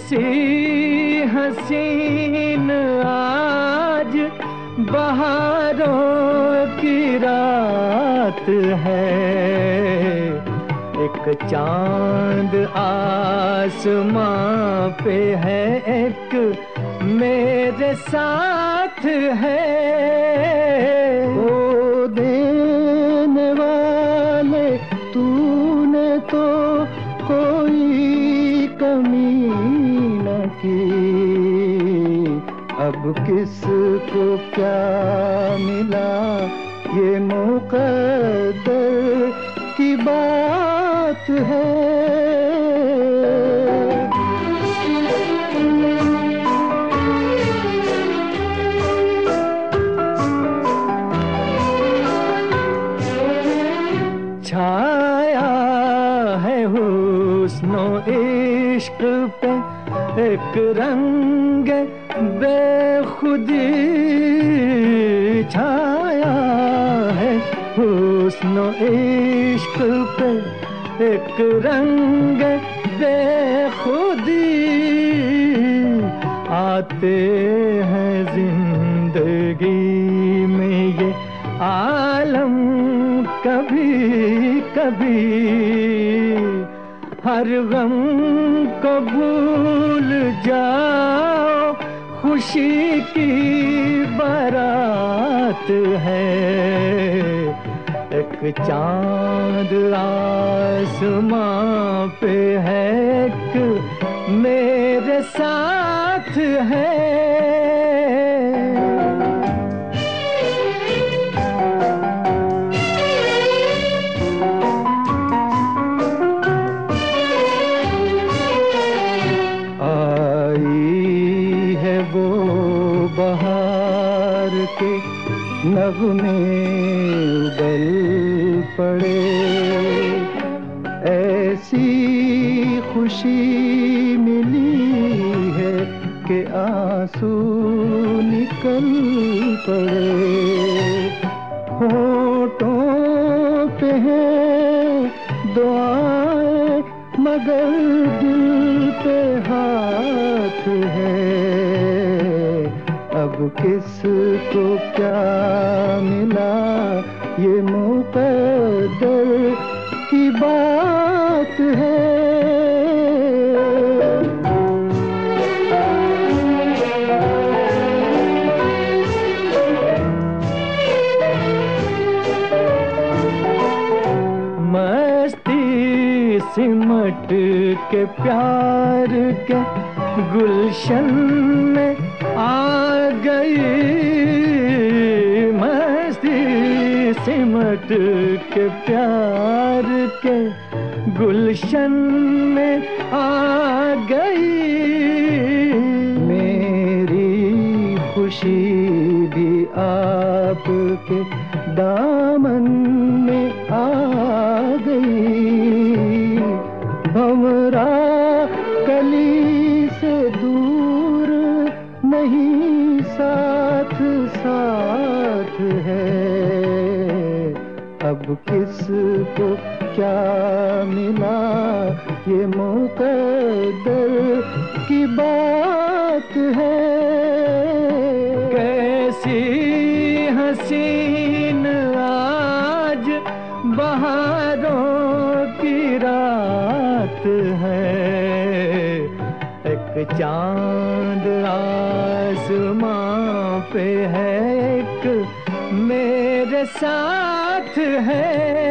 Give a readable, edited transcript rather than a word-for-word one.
कैसी हसीन आज बहारों की रात है, एक चांद आसमां पे है, एक मेरे साथ है। ओ देने वाले तूने तो कोई कमी न की, अब किसको क्या मिला ये मुकद्दर की बात है। छाया है हुस्नो इश्क पे एक रंग बेखुदी, छाया है हुस्नो इश्क पे एक रंग बेखुदी, आते हैं जिंदगी में ये आलम कभी कभी, हर गम को भूल जाओ खुशी की बारात है, एक चांद आसमां पे है, एक मेरे साथ है। बहार के नगमे उगल पड़े, ऐसी खुशी मिली है कि आंसू निकल पड़े, होठों पे है दुआएं मगर दिल पे हाथ है, अब किसको क्या मिला ये मुकद्दर की बात है। मस्ती सिमट के प्यार के गुलशन में आ गई, मस्ती सिमट के प्यार के गुलशन में आ गई, मेरी खुशी भी आपके दामन में आ गई, भंवरा कली से दूर नहीं साथ साथ है, अब किसको क्या मिला ये मुकद्दर की बात है। कैसी हसीन आज बहारों की रात है, एक चांद आसमां पे है, एक मेरे साथ है।